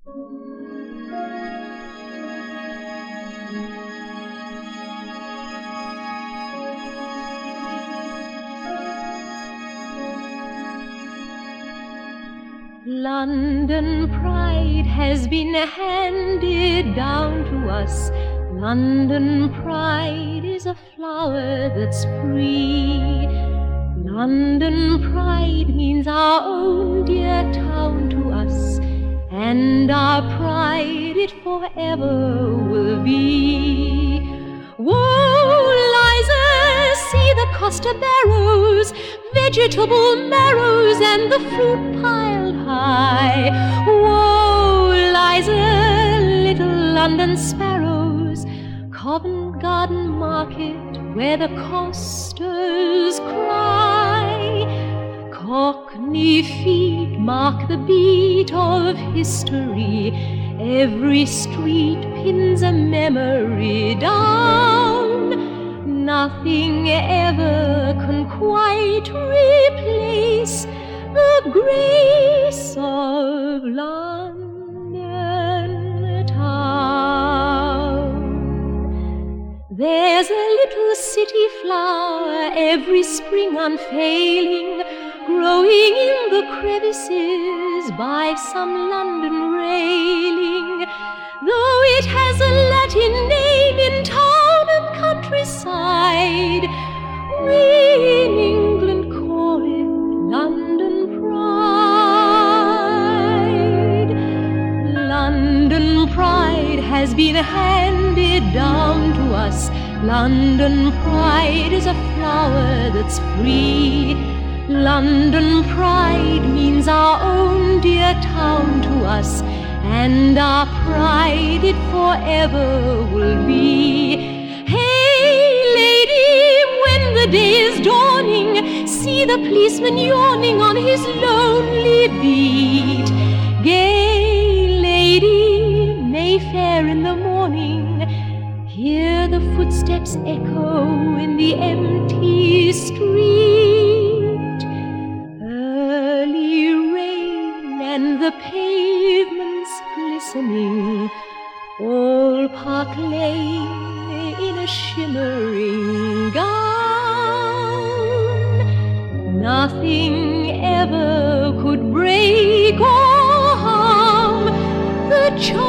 London pride has been handed down to us. London pride is a flower that's free. London pride means our own dear town to us, and our pride it forever will be. Whoa, Liza, see the Costa barrows, vegetable marrows, and the fruit piled high. Whoa, Liza, little London sparrows, Covent Garden Market, where the costers cry. Cockney feet mark the beat of history. Every street pins a memory down. Nothing ever can quite replace the grace of London town. There's a little city flower every spring unfailing, growing in the crevices by some London railing. Though it has a Latin name in town and countryside, we in England call it London pride. London pride has been handed down to us. London pride is a flower that's free. London pride means our own dear town to us, and our pride it forever will be. Hey, lady, when the day is dawning, see the policeman yawning on his lonely beat. Gay lady, Mayfair in the morning, hear the footsteps echo in the empty street. Early rain and the pavements glistening, all Park Lane in a shimmering gown. Nothing ever could break or harm the charm